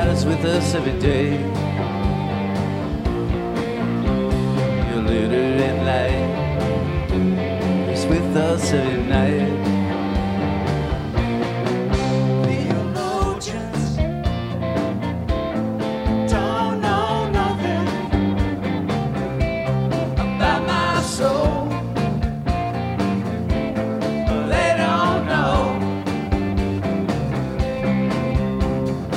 God is with us every day. Your leader in light is with us every night.